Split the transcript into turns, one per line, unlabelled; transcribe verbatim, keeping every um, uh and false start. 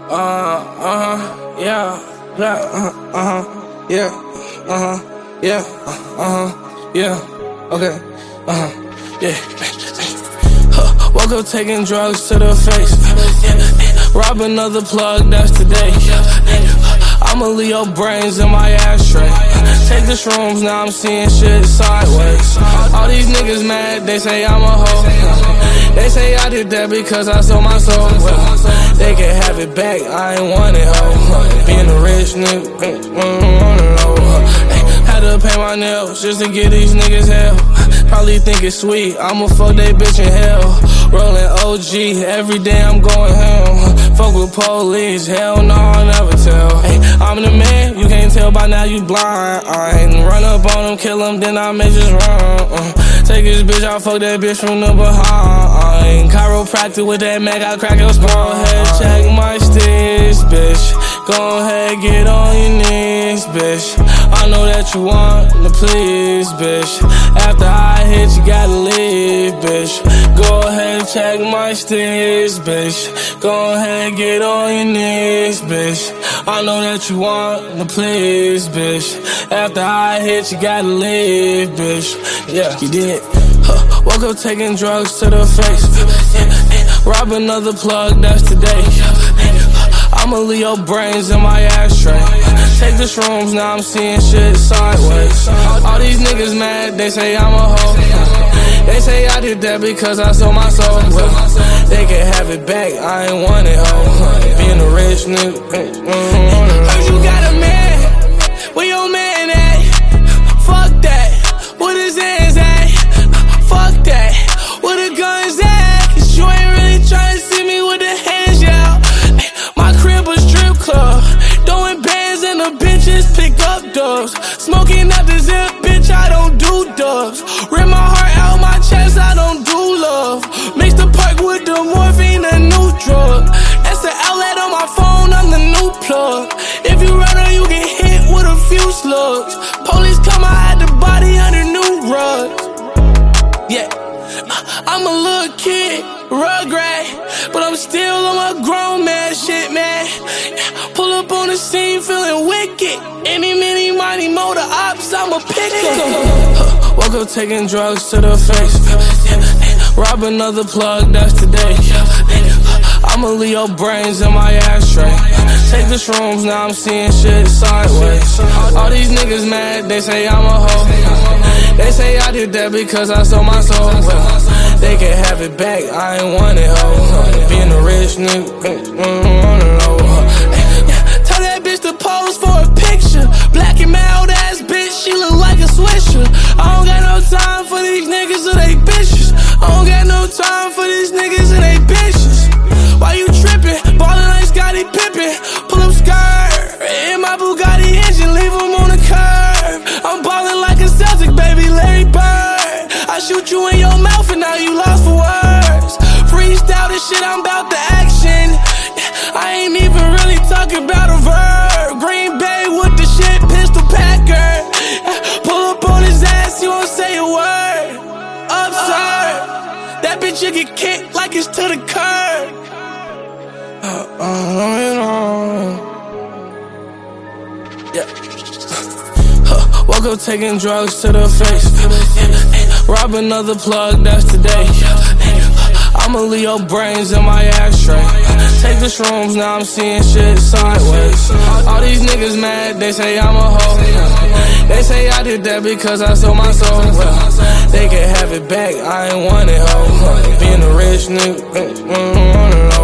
Uh, uh-huh, yeah, yeah, uh, uh-huh, yeah, uh-huh, yeah, uh, uh-huh, yeah, okay, uh-huh, yeah. Huh, woke up taking drugs to the face. Rob another plug, that's today. I'ma leave your brains in my ashtray. Take the shrooms, now I'm seeing shit sideways. All these niggas mad, they say I'm a hoe. They say I did that because I sold my soul. Well, they can have it back, I ain't want it, ho. Being a rich nigga, had to pay my nails just to get these niggas hell. Probably think it's sweet, I'ma fuck they bitch in hell. Rolling O G, every day I'm going home. Fuck with police, hell no, I'll never tell. Hey, I'm the man, you can't tell by now you blind. I ain't run up on them, kill them, then I may just run. Uh, take this bitch, I'll fuck that bitch from the behind. I ain't chiropractic with that Mac, I'll crack your spine. Go ahead, check my sticks, bitch. Go ahead, get on your knees, bitch. I know that you want to please, bitch. After I hit, you gotta leave, bitch. Go ahead, check my sticks, bitch. Go ahead, get on your knees, bitch. I know that you want to please, bitch. After I hit, you gotta leave, bitch. Yeah, you did. Huh, woke up taking drugs to the face. Rob another plug, that's today. I'ma leave your brains in my ashtray. Take the shrooms, now I'm seeing shit sideways. All these niggas mad, they say I'm a hoe. They say I did that because I sold my soul. Well, they can have it back, I ain't want it, ho. Being a rich nigga. Heard you got a man, where your man at? Fuck that, where his hands at? Fuck that, where the guns at? Cause you ain't really tryna see me with the hands out. My crib a strip club, throwing bands and the bitches pick up dubs. Smoking out the zip, bitch, I don't do dubs. Rip my heart out my chest, I don't do love. Mix the perk with the morphine, a new drug. That's the outlet on my phone, I'm the new plug. If you run her, you get hit with a few slugs. Police come, I had the body under new rugs. Yeah, I'm a little kid, rugrat, but I'm still on my grown man shit, man. Pull up on the scene feeling wicked. Any, many, money, motor ops, I'ma pick 'em. Woke up taking drugs to the face. Rob another plug, that's today. I'ma leave your brains in my ashtray. Take the shrooms, now I'm seeing shit sideways. All these niggas mad, they say I'm a hoe. They say I did that because I sold my soul. Well, they can have it back, I ain't want it, ho. Being a rich nigga, tell that bitch to pose for a picture. Black and mild ass bitch, she look like a swisher. I don't got no time for these niggas or they bitches. I don't got no time for these niggas and they bitches. Why you trippin'? Ballin' like Scottie Pippen. Pull up skirt in my Bugatti engine, leave him on the curb. I'm ballin' like a Celtic, baby, Larry Bird. I shoot you in your mouth and now you lost for words. Freestyle this shit, I'm about the action. I ain't even really talking about a verb. Green Bay with the shit, pistol packer. Pull up on his ass, you won't say a word. Absurd. That bitch, you get kicked like it's to the curb. Uh, uh, you know. Yeah. Huh, woke up taking drugs to the face. Rob another plug, that's today. I'ma leave your brains in my ashtray. Take the shrooms, now I'm seeing shit sideways. All these niggas mad, they say I'm a hoe. They say I did that because I sold my soul. Well, they can have it back, I ain't want it, ho. Being a rich nigga.